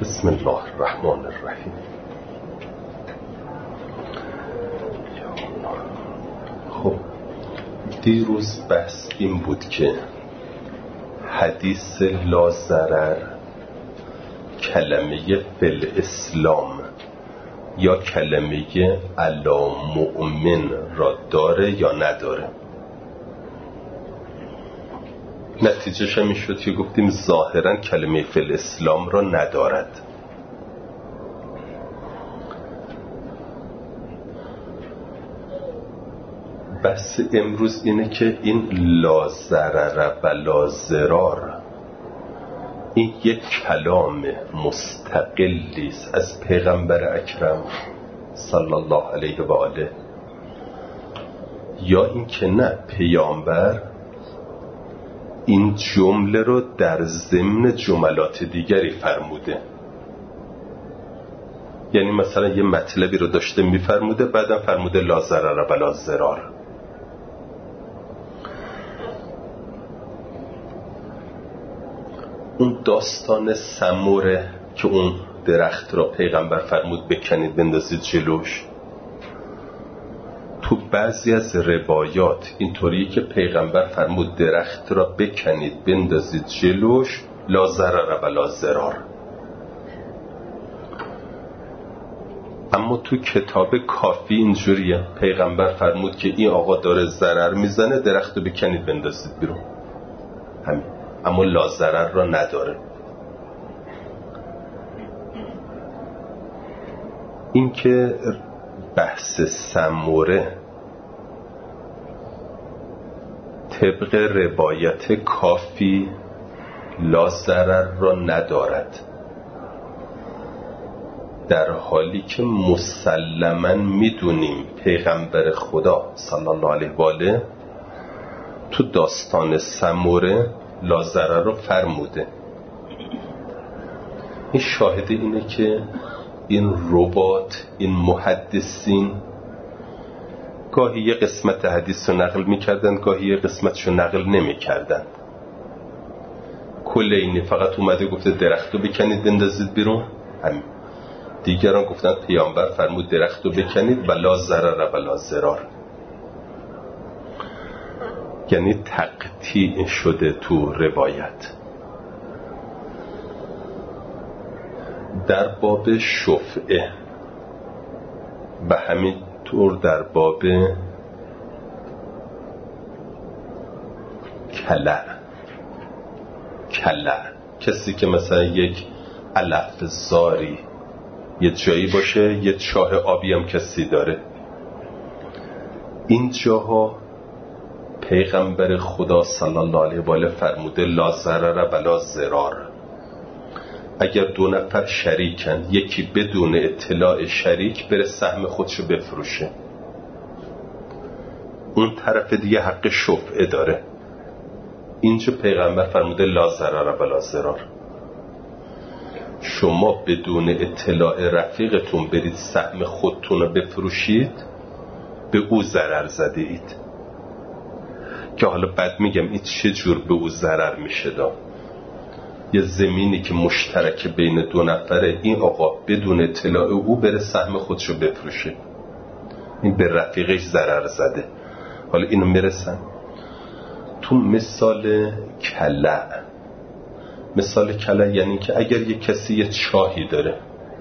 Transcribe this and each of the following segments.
بسم الله الرحمن الرحیم. خب دیروز بحث این بود که حدیث لا ضرر کلمه فی اسلام یا کلمه علی مؤمن را داره یا نداره. نتیجهش همین شد که گفتیم ظاهرا کلمه فی الاسلام را ندارد. بحث امروز اینه که این لا ضرر و لا ضرار این یک کلام مستقلی است از پیغمبر اکرم صلی الله علیه و آله، یا این که نه، پیامبر این جمله رو در ضمن جملات دیگری فرموده. یعنی مثلا یه مطلبی رو داشته میفرموده، بعدم فرموده لا ضرر و لا ضرار. اون داستان سموره که اون درخت را پیغمبر فرمود بکنید بندازید جلوش، تو بعضی از روایات اینطوریه که پیغمبر فرمود درخت را بکنید بندازید جلوش لا ضرر و لا ضرار. اما تو کتاب کافی اینجوریه، پیغمبر فرمود که این آقا داره ضرر میزنه، درخت رو بکنید بندازید بیرون، همین. اما لا ضرر را نداره. این که بحث سموره طبق روایت کافی لا ضرر را ندارد، در حالی که مسلماً میدونیم پیغمبر خدا صلی الله علیه و آله تو داستان سموره لا ضرر رو فرموده. این شاهد اینه که این رباط، این محدثین گاهی یه قسمت حدیث رو نقل میکردن، گاهی یه قسمتش رو نقل نمیکردن. کلینی فقط اومده گفته درخت رو بکنید بندازید بیرون، همین. دیگران گفتن پیامبر فرمود درخت رو بکنید و لا ضرر و لا ضرار. یعنی تقطیع شده تو روایت. در باب شفعه و همینطور در باب کلع، کسی که مثلا یک علف زاری یه جایی باشه، یه چاه آبی هم کسی داره، این جاها پیغمبر خدا صلی الله علیه و آله فرموده لا ضرر و لا ضرار. اگر دو نفر شریکن، یکی بدون اطلاع شریک بره سهم خودشو بفروشه، اون طرف دیگه حق شفعه داره. اینجا پیغمبر فرموده لا ضرر و لا ضرار. شما بدون اطلاع رفیقتون برید سهم خودتون رو بفروشید، به او ضرر زده اید. که حالا بعد میگم این چه جور به او ضرر میشه داد. یه زمینی که مشترک بین دو نفره، این آقا بدون اطلاع او بره سهم خودشو بفروشه، این به رفیقش ضرر زده. حالا اینو میرسن تو مثال کلع یعنی که اگر یه کسی یه چاهی داره،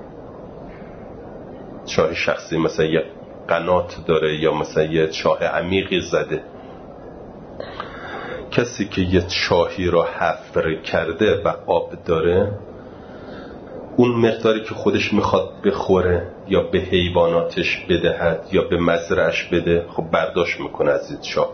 چاه شخصی، مثلا یه قنات داره یا مثلا یه چاه عمیقی زده، کسی که یه چاهی را حفر کرده و آب داره، اون مقداری که خودش میخواد بخوره یا به حیواناتش بدهد یا به مزرعش بده، خب برداشت میکنه از این چاه.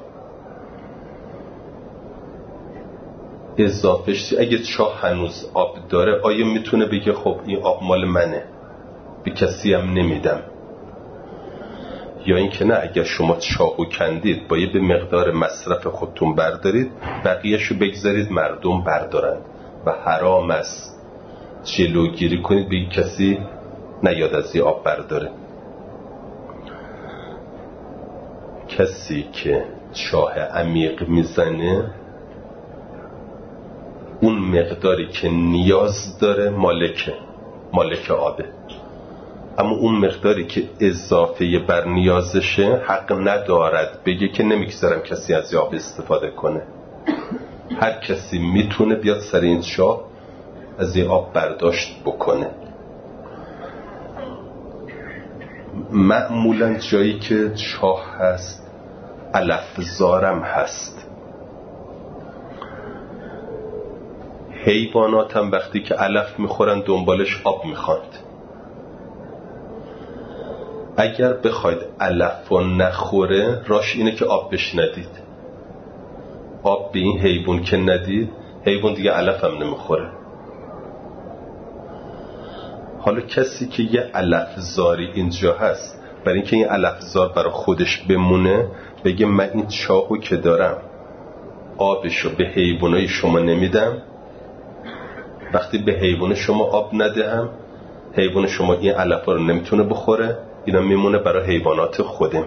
اضافهش اگه چاه هنوز آب داره، آیا میتونه بگه خب این آب مال منه، به کسی هم نمیدم؟ یا اینکه نه، اگر شما چاهو کندید باید به مقدار مصرف خودتون بردارید، بقیهشو بگذارید مردم بردارند و حرام است جلوگیری کنید به کسی نیاد از این آب برداره. کسی که چاه عمیق میزنه، اون مقداری که نیاز داره مالکه، مالک آبه، اما اون مقداری که اضافه بر نیازشه حق ندارد بگه که نمیگذارم کسی از آب استفاده کنه. هر کسی میتونه بیاد سر این چاه از این آب برداشت بکنه. معمولا جایی که چاه هست علفزارم هست. حیوانات هم وقتی که علف میخورن دنبالش آب میخواند. اگر بخواید علف و نخوره راش اینه که آب بش ندید. آب به این حیوان که ندید حیوان دیگه علف هم نمیخوره. حالا کسی که یه علفزاری اینجا هست، برای اینکه این علفزار برای خودش بمونه بگه من این چاهو که دارم آبشو به حیوانای شما نمیدم، وقتی به حیوان شما آب ندهم حیوان شما این علفا رو نمیتونه بخوره، اینا میمونه برای حیوانات خودم.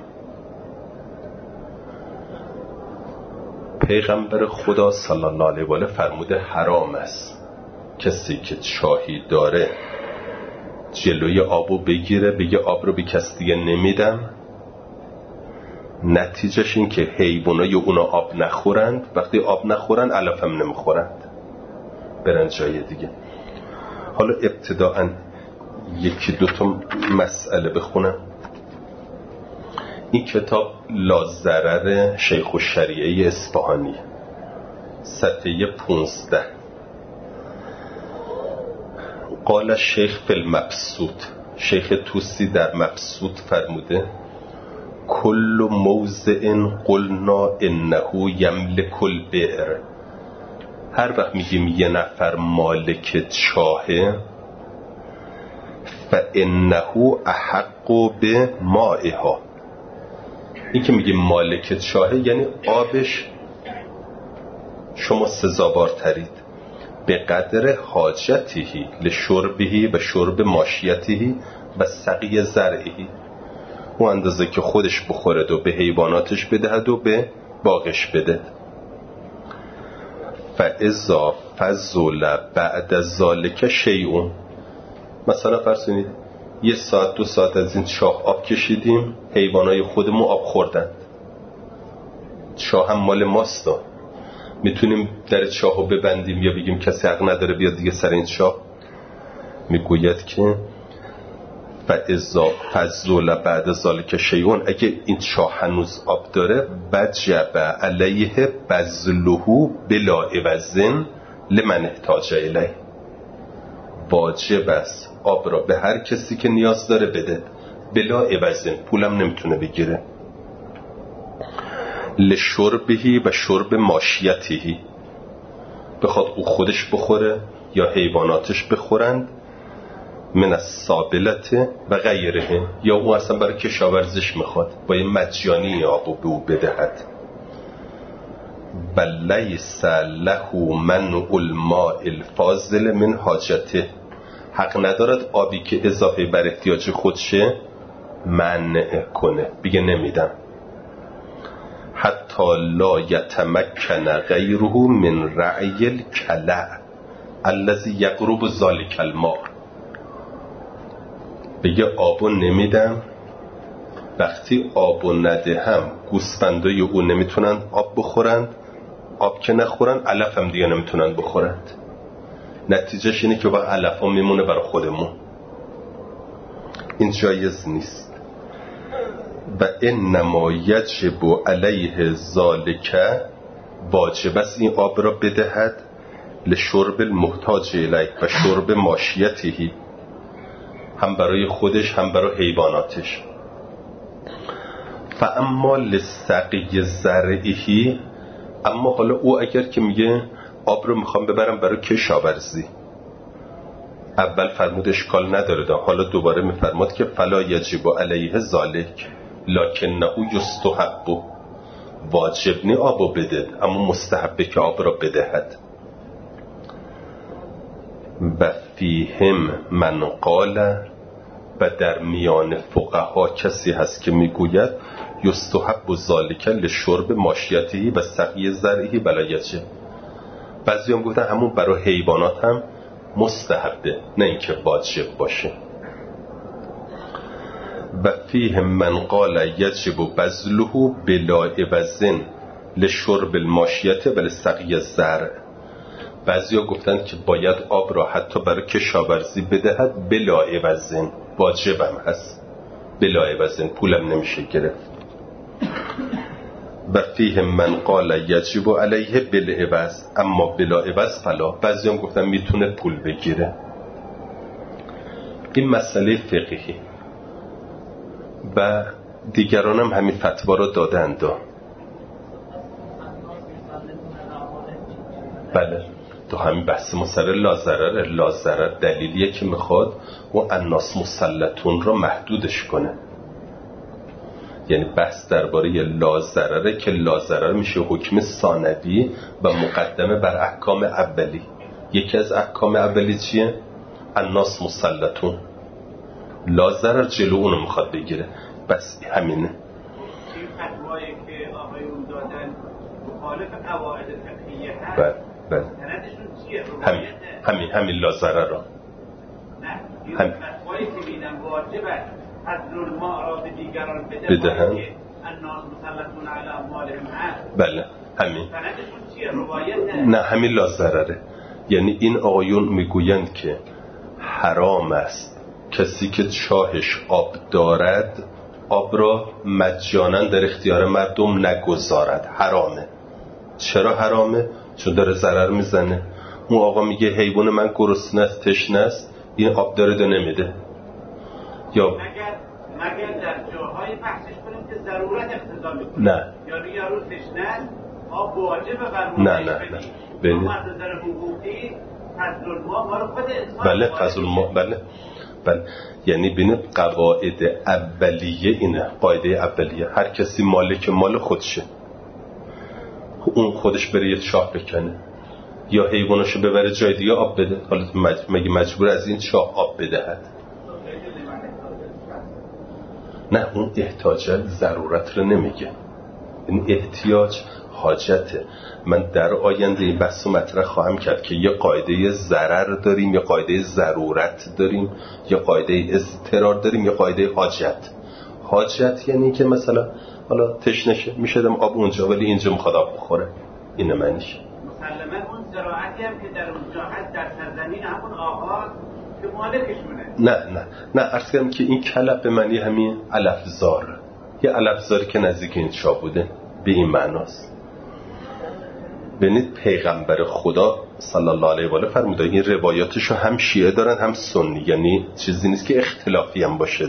پیغمبر خدا صلی الله علیه و آله فرموده حرام است کسی که چاهی داره جلوی آبو بگیره بگه آب رو به کس دیگه نمیدم، نتیجهش این که حیوانای اونا آب نخورند، وقتی آب نخورند علف هم نمیخورند، برن جای دیگه. حالا ابتداءً یکی دوتا مسئله بخونم. این کتاب لاضرر شیخ الشریعه اصفهانی صفحه 15. قال شیخ فی المبسوط، شیخ توسی در مبسوط فرموده کل موضع قلنا انه یملک البئر، هر وقت میگیم یه نفر مالک چاهه فانه احق به مائها، این که میگیم مالک چاهه یعنی آبش شما سزاوارترید به قدر حاجتهی لشربهی و شرب ماشیتهی و سقی زرعهی، اون اندازه که خودش بخورد و به حیواناتش بدهد و به باغش بده. فاذا فضل بعد ذلک شیء، مثلا فرض کنید 1 ساعت 2 ساعت از این چاه آب کشیدیم، حیوانای خودمون آب خوردن، چاه هم مال ماست، میتونیم در چاهو ببندیم یا بگیم کسی حق نداره بیاد دیگه سر این چاه؟ میگوید که فاذا فضل بعد ذلک شیء، اگه این چاه هنوز آب داره وجب علیه بذله بلا عوض لمن احتاج الیه، واجب است آب را به هر کسی که نیاز داره بده بلا عوض، پولم نمیتونه بگیره. لشربهی و شرب ماشیتهی، بخواد او خودش بخوره یا حیواناتش بخورند، من السابلته و غیره، یا او اصلا برای کشاورزش میخواد باید مجانی آبو به او بدهد. ولیس له منع الماء الفاضل من حاجته، حق ندارد آبی که اضافه بر احتیاج خودشه منع کنه بگه نمیدم. حتی لا یتمکن غیره من رعی الکلع الذی یقرب ذلک الماء، بگه آبو نمیدم، وقتی آبو ندهم گوسفندای او نمیتونن آب بخورند، آب که نخورن علف هم دیگه نمیتونن بخورند، نتیجهش اینه که با علف ها میمونه برای خودمون. این جایز نیست. و انما یجب علیه ذالک، واجب است این آب را بدهد لشرب المحتاج الیه و شرب ماشیتهی، هم برای خودش هم برای حیواناتش. فاما لسقی زرعه، اما حالا او اگر که میگه آب رو میخوام ببرم برای کشاورزی، اول فرمود اشکال نداره، حالا دوباره میفرماد که فلا یجب علیه ذالک لکنه یستحب، واجب نی آبو بده اما مستحبه که آب را بدهد. و فیهم من قال، و در میان فقها کسی هست که میگوید یستحب ذالک لشرب ماشیته و سقی زرعه بلا یجب، بعضی هم گفتن همون برای حیوانات هم مستحبه، نه اینکه واجب باشه. و فیه من قال یجب بذله بلا عوض لشرب الماشیه و لسقی الزرع. بعضیا گفتن که باید آب را حتی برای کشاورزی بدهد بلا عوض، واجبم هست، بلا عوض، پولم نمیشه گرفت. و فیه من قال یجب علیه بالعوض اما بلا عوض فلا. بعضی هم گفتن میتونه پول بگیره. این مسئله فقهی و دیگران هم همین فتوا را دادند. بله، تو همین بحث مسئله لازرر دلیلیه که میخواد و الناس مسلطون را محدودش کنه. یعنی بحث درباره لازرره که لازرر میشه حکم ثانوی و مقدمه بر احکام اولی. یکی از احکام اولی چیه؟ الناس مسلطون، لازرر جلو اونو میخواد بگیره. بس همینه. این فتوایی که آقایون دادن مخالف قواعد فقهیه هست. بله. سندشون چیه؟ همین لازرر را. نه، این فتوایی که میدن واجبه حضر الماء را به دیگران بدهند که الناس مسلطون علی اموالهم هست. بله، همین. سندشون چیه؟ روایت نه، همین لازرره. یعنی این آقایون میگویند که حرام است کسی که چاهش آب دارد آب را مجانا در اختیار مردم نگذارد. حرامه. چرا حرامه؟ چون داره ضرر میزنه. اون آقا میگه حیوان من گرسنه است، تشنه است، این آب داره نمیده. یا مگر در جاهای بحثش کنیم که ضرورت اقتضا میکنه. نه. یارو تشنه است، آب واجبه بر ما. نه. اما از نظر حقوقی فضل الماء ما رو خود انسان. بله، فضل الماء. بله. یعنی ببینید قواعد اولیه اینه. قاعده اولیه هر کسی مالک مال خودشه. اون خودش بره یه چاه بکنه یا حیواناشو ببره جای دیگه آب بده. حالا مگه مجبور از این چاه آب بدهد؟ نه، اون احتیاج ضرورت رو نمیگه. این احتیاج حاجته. من در آینده این بحث رو مطرح خواهم کرد که یه قاعده ضرر داریم، یا قاعده ضرورت داریم، یا قاعده اضطرار داریم، یا قاعده حاجت. حاجت یعنی که مثلا حالا تشنشه میشدم آب اونجا ولی اینجا میخواد آب بخوره. اینه معنیش. مسلماً اون زراعتی هم که در اونجا هست در سرزمین همون آغاز که مالکشونه. نه عرض کردم که این کلب به معنی همین علفزار، یه علفزاری که نزدیک این چاه بوده، به این معناست. ببینید پیغمبر خدا صلی الله علیه و آله فرموده، این روایاتشو هم شیعه دارن هم سنی، یعنی چیزی نیست که اختلافی هم باشه.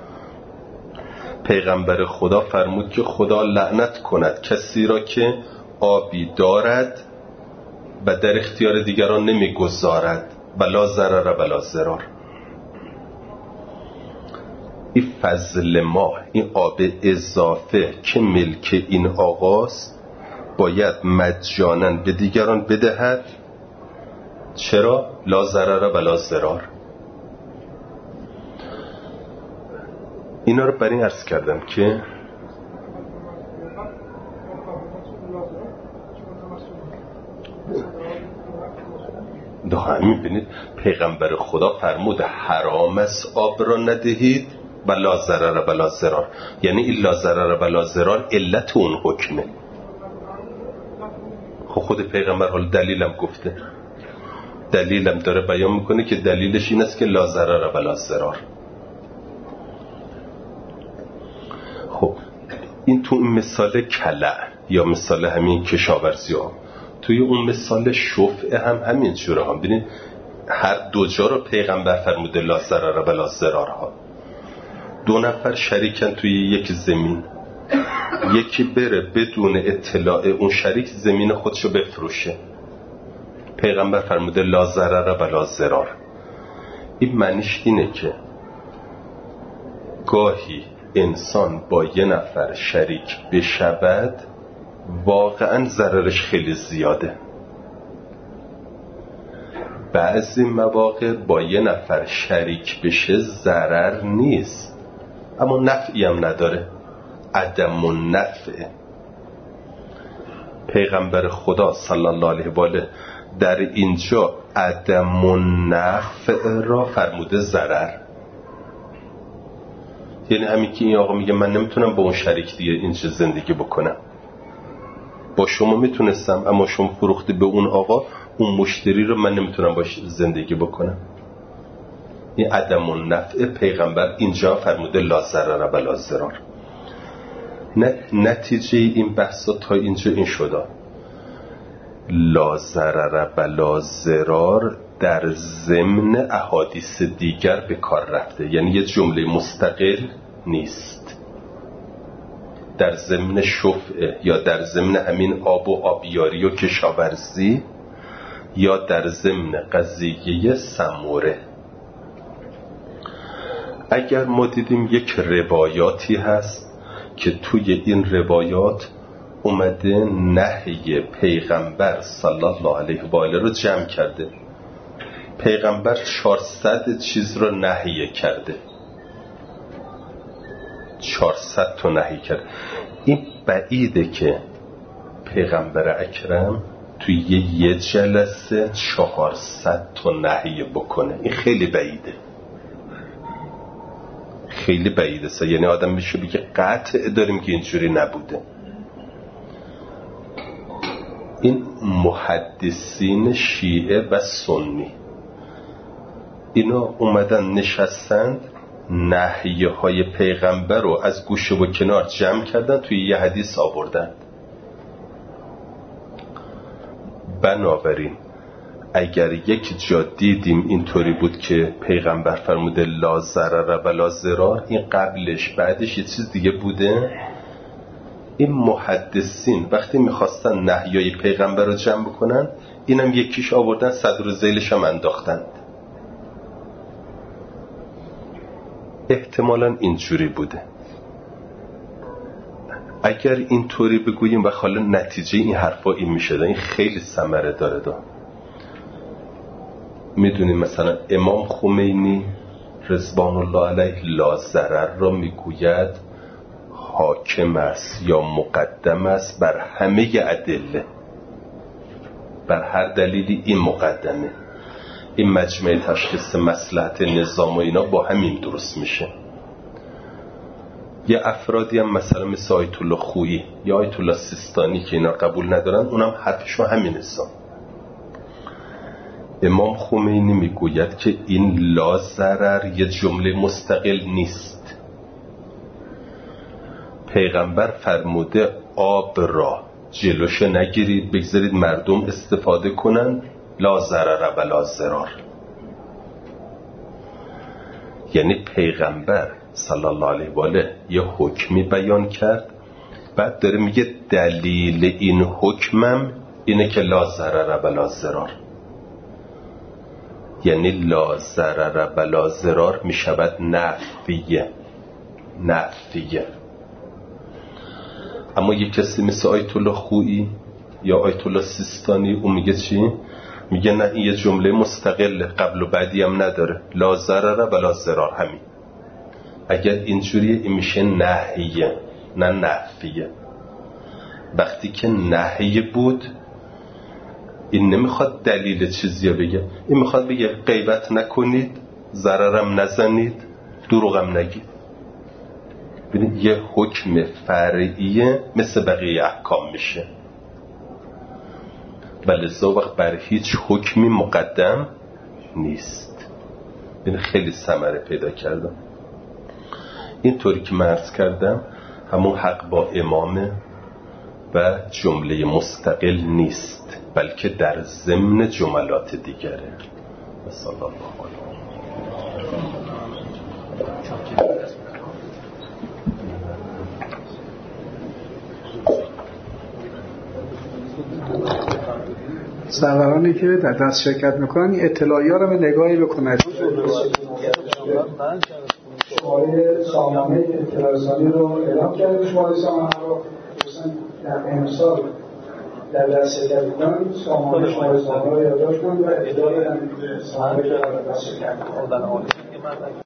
پیغمبر خدا فرمود که خدا لعنت کند کسی را که آبی دارد و در اختیار دیگران نمیگذارد ولا ضرر ولا ضرار. این فضل ما، این آب اضافه که ملک این آقاست باید مجانا به دیگران بدهد. چرا؟ لا ضرر ولا ضرار. اینا رو بر این عرض کردم که همین ببینید پیغمبر خدا فرمود حرام است آب را ندهید و لا ضرر ولا ضرار. یعنی این لا ضرر ولا ضرار علت اون حکمه. خود پیغمبر حال دلیلم گفته، دلیلم داره بیان میکنه که دلیلش این است که لا ضرر ولا ضرار. خب این تو این مثال کلع یا مثال همین کشاورزی ها، توی اون مثال شفعه هم همین جوره هم ببینید هر دو جا رو پیغمبر فرموده لا ضرر ولا ضرار ها. دو نفر شریکن توی یک زمین، یکی بره بدون اطلاع اون شریک زمین خودشو بفروشه، پیغمبر فرموده لا ضرر ولا ضرار. این معنیش اینه که گاهی انسان با یه نفر شریک بشود واقعا ضررش خیلی زیاده، بعضی مواقع با یه نفر شریک بشه ضرر نیست اما نفعی هم نداره، عدم النفع. پیغمبر خدا صلی الله علیه و آله در اینجا عدم النفع را فرموده ضرر. یعنی همین که این آقا میگه من نمیتونم با اون شریک دیگه اینجا زندگی بکنم، با شما میتونستم اما شما فروختی به اون آقا، اون مشتری رو من نمیتونم باش زندگی بکنم. این عدم النفع پیغمبر اینجا فرموده لا ضرر و لا ضرار. نتیجه این بحثا تا اینجا این شده لا ضرر و لا ضرار در ضمن احادیث دیگر به کار رفته، یعنی یه جمله مستقل نیست. در ضمن شفعه یا در ضمن همین آب و آبیاری و کشاورزی یا در ضمن قضیه سموره. اگر ما دیدیم یک روایاتی هست که توی این روایات اومده نهی پیغمبر صلی الله علیه و آله رو جمع کرده، پیغمبر 400 چیز رو نهی کرده، 400 تا نهی کرده. این بعیده که پیغمبر اکرم توی یه جلسه 400 تا نهی بکنه. این خیلی بعیده، خیلی بعیده. یعنی آدم میشه بگه قطع داریم که اینجوری نبوده. این محدثین شیعه و سنی اینا اومدن نشستند نهیه های پیغمبر رو از گوشه و کنار جمع کردن توی یه حدیث آوردن. بنابراین اگر یک جا دیدیم اینطوری بود که پیغمبر فرموده لا ضرر و لا ضرار، این قبلش بعدش یه چیز دیگه بوده. این محدثین وقتی میخواستن نهیای پیغمبر رو جمع بکنن، اینم یکیش آوردن صدر و ذیلش هم انداختند. احتمالاً اینجوری بوده. اگر اینطوری بگوییم و حالا نتیجه این حرفا این میشه، این خیلی ثمره داره. میدونیم مثلا امام خمینی رضوان الله علیه لا ضرر را میگوید حاکم است یا مقدم است بر همه ادله، بر هر دلیلی این مقدمه. این مجمع تشخیص مصلحت نظام و اینا با همین درست میشه. یه افرادی هم مثلا مثل آیت الله خویی یا آیت الله سیستانی که اینا قبول ندارن، اونم حرفشون همین حساب. امام خمینی میگوید که این لا ضرر یه جمله مستقل نیست. پیغمبر فرموده آب را جلوش نگیرید، بگذارید مردم استفاده کنن، لا ضرر و لا ضرار. یعنی پیغمبر صلی الله علیه و آله یه حکمی بیان کرد، بعد داره میگه دلیل این حکمم اینه که لا ضرر و لا ضرار. یعنی لا ضرر و لا ضرار میشود نفیه. اما یک کسی مثل آیت الله خویی یا آیت الله سیستانی اون میگه چی؟ میگه نه، این یه جمله مستقل قبل و بعدی هم نداره، لا ضرر و لا ضرار همین. اگر اینجوریه این میشه نهیه نه نفیه. وقتی که نهیه بود این نمیخواد دلیل چیزی بگه، این میخواد بگه غیبت نکنید، ضررم نزنید، دروغم نگید. ببینید یه حکم فرعیه مثل بقیه احکام میشه، ولذا وقت بر هیچ حکمی مقدم نیست. ببینید خیلی ثمره پیدا کردم. اینطوری که من عرض کردم همون حق با امامه و جمله مستقل نیست، بلکه در ضمن جملات دیگره. صلی الله علیه سرورانی که در دست شرکت میکنن این اطلاعی ها رو به نگاهی بکنن. شماره سامانه اطلاع رسانی رو اعلام کرده، شماره سامانه رو در امسال در دست شرکت میکنن، سامانه شماره سامانه رو یادداشت کنن و اطلاع سامانه رو در دست شرکت کنن.